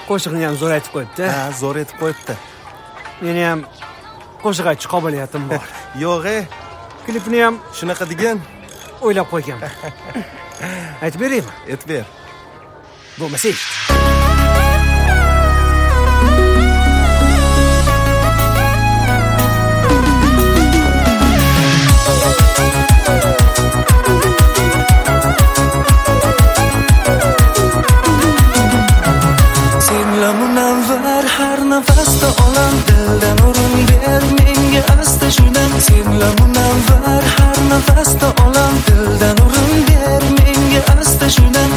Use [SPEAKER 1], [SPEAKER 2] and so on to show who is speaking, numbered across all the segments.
[SPEAKER 1] Qo'shig'ini ham zo'r aytib qo'yibdi.
[SPEAKER 2] Ha, zo'r aytib qo'yibdi.
[SPEAKER 1] Meni ham qo'shiq aytish qobiliyatim bor.
[SPEAKER 2] Yo'q,
[SPEAKER 1] Klipni ham
[SPEAKER 2] shunaqa degan.
[SPEAKER 1] o'ylab qo'yganman. Aytib beraymi?
[SPEAKER 2] Aytib ber.
[SPEAKER 1] Bo'lmasa eshit.
[SPEAKER 3] Senla munavvar har nafasda olam, dildan o'rin ber menga asta shundan. Senla munavvar har nafasda olam, dildan o'rin ber menga asta shundan.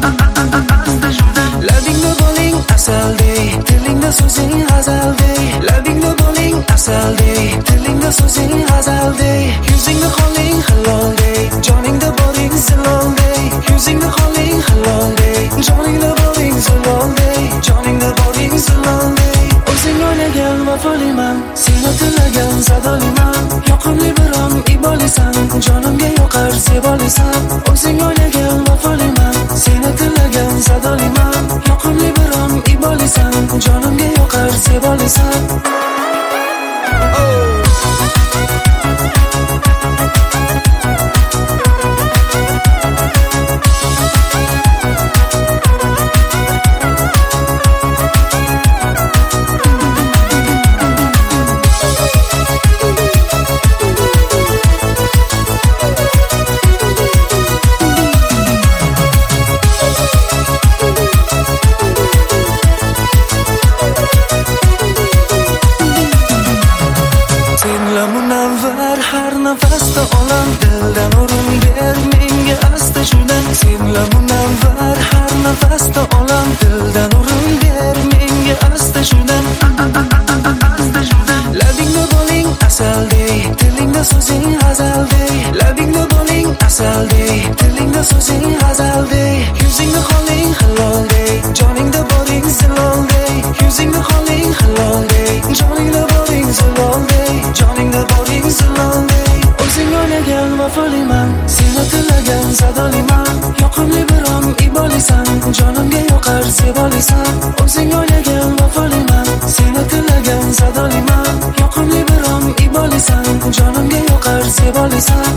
[SPEAKER 3] Labingda bo'ling asaldey, tilingda so'zing g'azaldey. Labingda bo'ling asaldey, tilingda so'zing g'azaldey. Yuzingda qoling haloldey, joningda boring ziloldey. Yuzingda qoling haloldey, joningda boring ziloldey. Joningda boring ziloldey. O'zing o'ylagan vafoliman, seni tilagan sadoliman. Yoqimli biron ibolisan, jonimga yoqar sevolisan. O'zing o'ylagan vafoliman, seni tilagan sadoliman. Yoqimli biron ibolisan, jonimga yoqar sevolisan. Senla munavvar har nafasda olam, dildan o'rin ber menga asta shundan. Senla munavvar har nafasda olam, dildan o'rin ber menga asta shundan. Labingda bo'ling asaldey, tilingda so'zing g'azaldey. Labingda bo'ling asaldey, tilingda so'zing g'azaldey. Yuzingda qoling haloldey, joningda boring ziloldey. Yuzingda qoling haloldey, joningda boring ziloldey. Joningda boring ziloldey. O'zing o'ylagan vafoliman, seni tilagan sadoliman. Yoqimli biron ibolisan, jonimga yoqar sevolisan. O'zing o'ylagan vafoliman, seni tilagan sadoliman. Yoqimli biron ibolisan, jonimga yoqar sevolisan.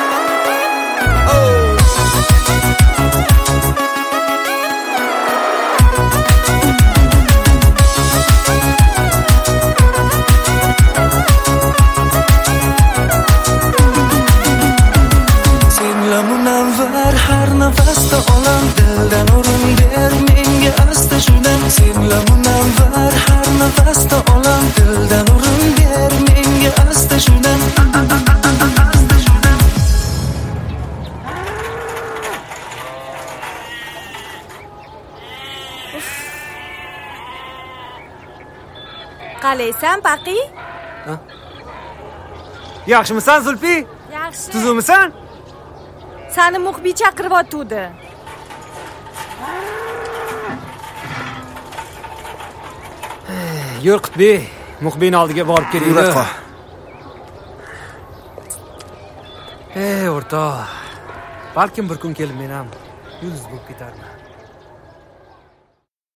[SPEAKER 3] Senla munavvar har nafasda olam, dildan o'rin ber menga asta shundan. Senla munavvar har nafasda olam, dildan o'rin ber menga asta shundan.
[SPEAKER 4] Qalaysan, Paqi?
[SPEAKER 1] Yaxshimisan, Zulfi?
[SPEAKER 4] Yaxshi.
[SPEAKER 1] Tuzukmisan?
[SPEAKER 4] Seni muxbir chaqiryotdi.
[SPEAKER 1] Yur Qutbi, muxbirning oldiga borib kelaylik.
[SPEAKER 2] Yura qol.
[SPEAKER 1] O'rtoq. Balkim bir kun kelib men ham yulduz bo'lib ketarman.